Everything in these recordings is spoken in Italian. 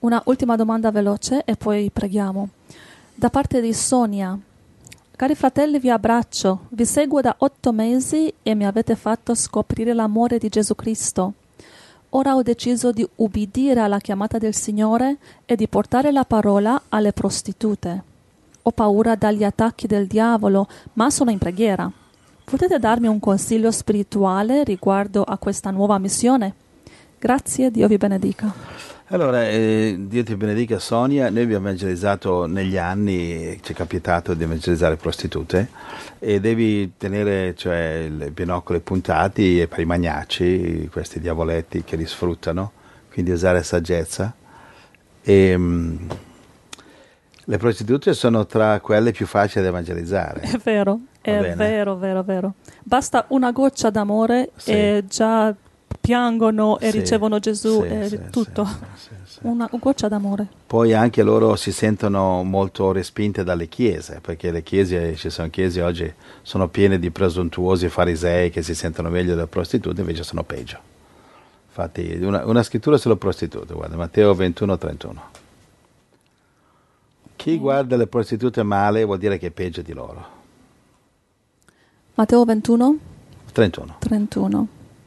Una ultima domanda veloce e poi preghiamo. Da parte di Sonia. Cari fratelli, vi abbraccio. Vi seguo da 8 mesi e mi avete fatto scoprire l'amore di Gesù Cristo. Ora ho deciso di ubbidire alla chiamata del Signore e di portare la parola alle prostitute. Ho paura dagli attacchi del diavolo, ma sono in preghiera. Potete darmi un consiglio spirituale riguardo a questa nuova missione? Grazie, Dio vi benedica. Allora, Dio ti benedica Sonia, noi abbiamo evangelizzato negli anni, ci è capitato di evangelizzare prostitute e devi tenere cioè, i binocoli puntati per i magnacci, questi diavoletti che li sfruttano, quindi usare saggezza. Le prostitute sono tra quelle più facili da evangelizzare. È vero, vero. Basta una goccia d'amore e già piangono e ricevono Gesù e tutto. Sì. Una goccia d'amore. Poi anche loro si sentono molto respinte dalle chiese, perché le chiese, ci sono chiese oggi, sono piene di presuntuosi farisei che si sentono meglio delle prostitute, invece sono peggio. Infatti una scrittura sulle prostitute, guarda, Matteo 21:31. Chi guarda le prostitute male vuol dire che è peggio di loro. Matteo 21? 31.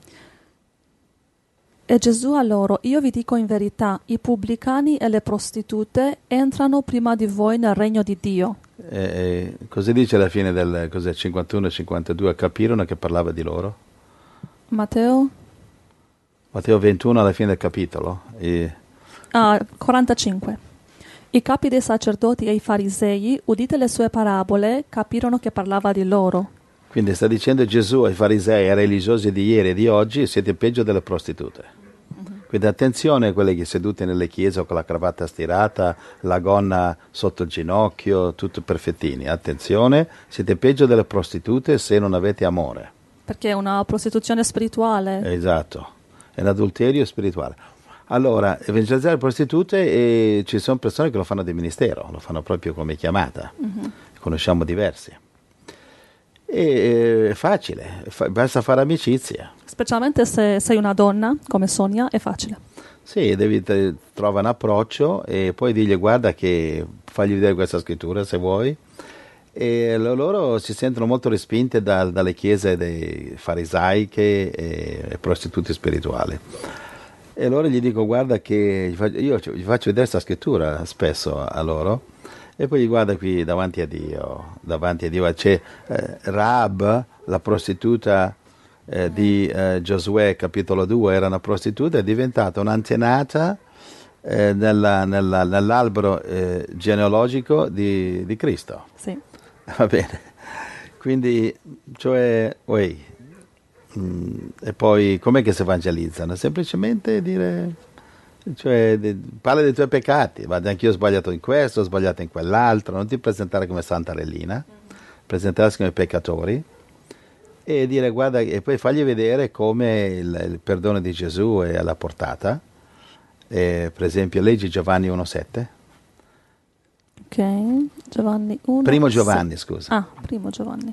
E Gesù a loro, io vi dico in verità, i pubblicani e le prostitute entrano prima di voi nel regno di Dio. Cosa dice alla fine del 51-52? Capirono che parlava di loro? Matteo 21 alla fine del capitolo. 45. I capi dei sacerdoti e i farisei, udite le sue parabole, capirono che parlava di loro. Quindi sta dicendo Gesù ai farisei e ai religiosi di ieri e di oggi, siete peggio delle prostitute. Quindi attenzione a quelli che seduti nelle chiese con la cravatta stirata, la gonna sotto il ginocchio, tutto perfettini. Attenzione, siete peggio delle prostitute se non avete amore. Perché è una prostituzione spirituale. Esatto, è un adulterio spirituale. Allora, evangelizzare le prostitute, e ci sono persone che lo fanno di ministero, lo fanno proprio come chiamata. Conosciamo diversi. È facile, basta fare amicizia. Specialmente se sei una donna come Sonia, è facile. Sì, devi trovare un approccio e poi digli guarda che fagli vedere questa scrittura se vuoi. E loro si sentono molto respinte dalle chiese dei farisaiche e prostitute spirituali. E allora gli dico guarda che io gli faccio vedere questa scrittura spesso a loro. E poi guarda qui davanti a Dio c'è Rahab, la prostituta di Giosuè capitolo 2, era una prostituta, è diventata un'antenata nell'albero genealogico di Cristo. Sì. Va bene. Quindi, cioè, e poi com'è che si evangelizzano? Semplicemente dire... Cioè, parla dei tuoi peccati, guarda, anch'io ho sbagliato in questo, ho sbagliato in quell'altro, non ti presentare come Santa Relina, presentarsi come peccatori e dire guarda, e poi fargli vedere come il perdono di Gesù è alla portata. Per esempio leggi Giovanni 1,7. Ok, Giovanni 1. Primo Giovanni, scusa. Primo Giovanni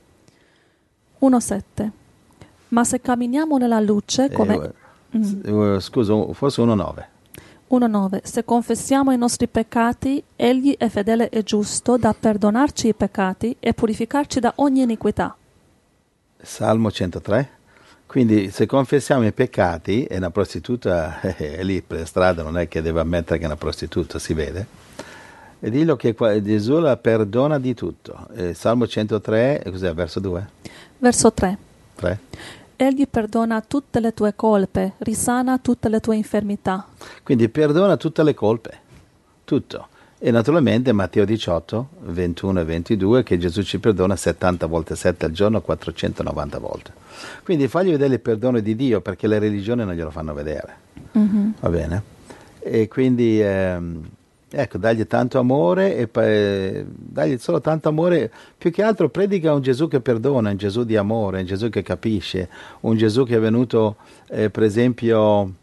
1,7. Ma se camminiamo nella luce come... Scusa, forse 1,9. 1,9. Se confessiamo i nostri peccati, Egli è fedele e giusto da perdonarci i peccati e purificarci da ogni iniquità. Salmo 103. Quindi se confessiamo i peccati, e una prostituta è lì per la strada, non è che deve ammettere che è una prostituta, si vede. E dillo che Gesù la perdona di tutto. Salmo 103, cos'è, verso 2? Verso 3. 3. Egli perdona tutte le tue colpe, risana tutte le tue infermità. Quindi perdona tutte le colpe, tutto. E naturalmente Matteo 18, 21 e 22, che Gesù ci perdona 70 volte 7 al giorno, 490 volte. Quindi fagli vedere il perdono di Dio, perché le religioni non glielo fanno vedere. Va bene? E quindi, ecco, dagli tanto amore, e dagli solo tanto amore, più che altro predica un Gesù che perdona, un Gesù di amore, un Gesù che capisce, un Gesù che è venuto, per esempio,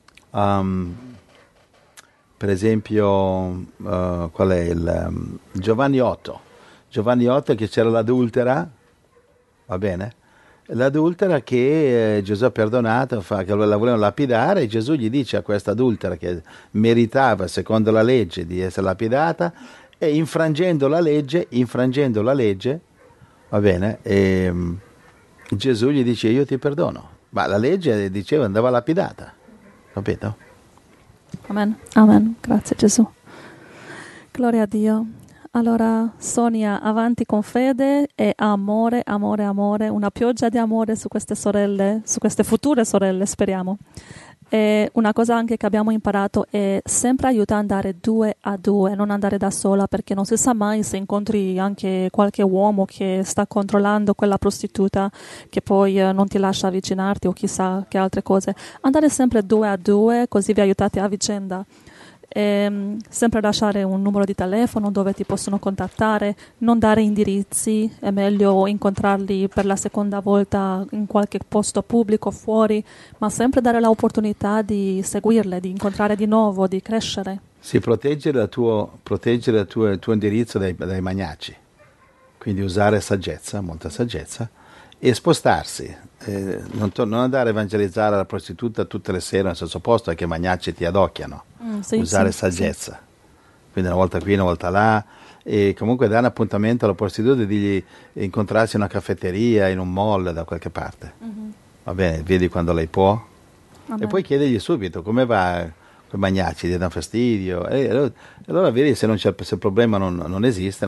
qual è Giovanni 8, che c'era l'adultera, va bene? L'adultera che Gesù ha perdonato, che la volevano lapidare, e Gesù gli dice a questa adultera che meritava secondo la legge di essere lapidata, e infrangendo la legge, va bene, Gesù gli dice io ti perdono, ma la legge diceva andava lapidata, capito? Amen. Amen. Grazie Gesù. Gloria a Dio. Allora, Sonia, avanti con fede e amore, amore, amore, una pioggia di amore su queste sorelle, su queste future sorelle, speriamo. E una cosa anche che abbiamo imparato è sempre aiutare ad andare 2 a 2, non andare da sola, perché non si sa mai se incontri anche qualche uomo che sta controllando quella prostituta che poi non ti lascia avvicinarti o chissà che altre cose. Andare sempre 2 a 2, così vi aiutate a vicenda. Sempre lasciare un numero di telefono dove ti possono contattare, non dare indirizzi, è meglio incontrarli per la seconda volta in qualche posto pubblico fuori, ma sempre dare l'opportunità di seguirle, di incontrare di nuovo, di crescere. Sì, proteggere il tuo indirizzo dai magnacci, quindi usare saggezza, molta saggezza, e spostarsi, non andare a evangelizzare la prostituta tutte le sere nello stesso posto perché i magnacci ti adocchiano. Usare saggezza, quindi una volta qui, una volta là, e comunque dare un appuntamento alla prostituta e dirgli incontrarsi in una caffetteria, in un mall, da qualche parte. Va bene, vedi quando lei può. E poi chiedergli subito come va con i magnacci, gli danno fastidio, e allora vedi se il problema non esiste,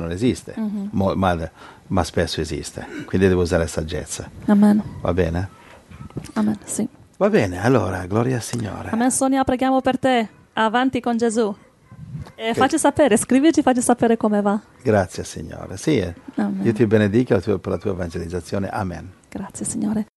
ma spesso esiste, quindi devo usare saggezza. Amen. Va bene? Amen, sì. Va bene, allora, gloria al Signore. Amen, Sonia, preghiamo per te. Avanti con Gesù. E facci sapere, scrivici, facci sapere come va. Grazie Signore. Sì, Dio ti benedica per la tua evangelizzazione. Amen. Grazie Signore.